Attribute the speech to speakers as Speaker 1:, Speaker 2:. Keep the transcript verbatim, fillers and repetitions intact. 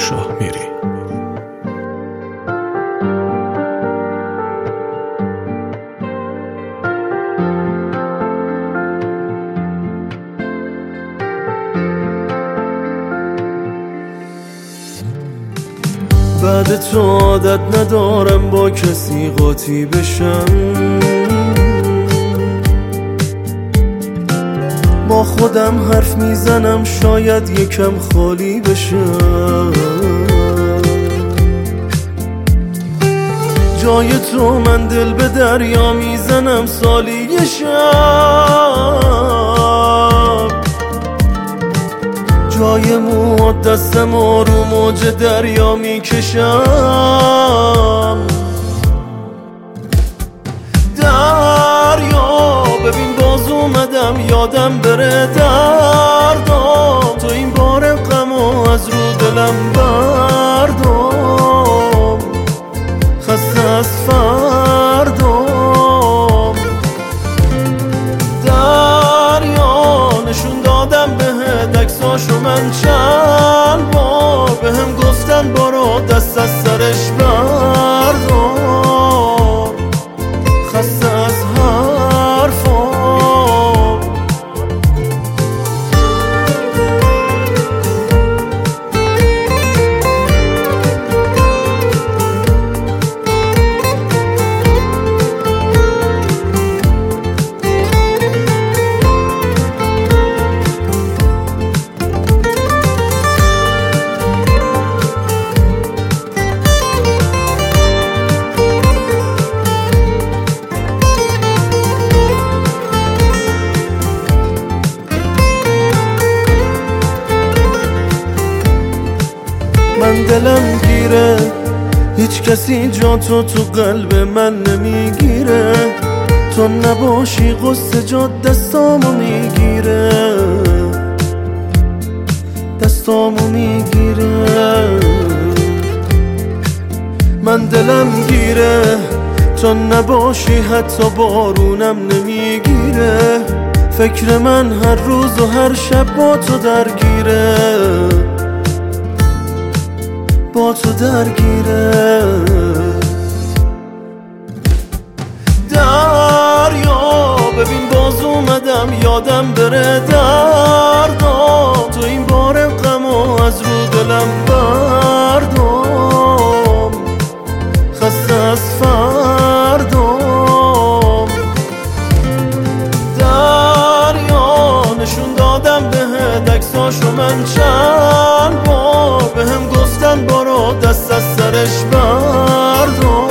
Speaker 1: شاه میری.
Speaker 2: بعد تو عادت ندارم با کسی قاطی بشم، با خودم حرف میزنم شاید یکم خالی بشم. جای تو من دل به دریا میزنم سالی یه شب، جای موهات دستم رو موج دریا میکشم. دریا ببین باز اومدم یادم بره دردام، تو این بار غمو از رو دلم بردام، خسته از فردام. دریا نشون دادم بهت عکساشو من چند بار، بهم گفتن برو دست از سرش بردار، خسته از حرفام. من دلم گیره هیچ کسی جا تو تو قلب من نمیگیره، تو نباشی قصه جا دستامو میگیره، دستامو میگیره. من دلم گیره تو نباشی حتی بارونم نمیگیره، فکر من هر روز و هر شب با تو درگیره، با تو درگیره. دریا ببین باز اومدم یادم بره دردام، تو این بار غمو از رو دلم بردام، خسته از فردام. دریا نشون دادم بهت عکساشو من چند بار، بهم گفتن برو دست از سرش بردار.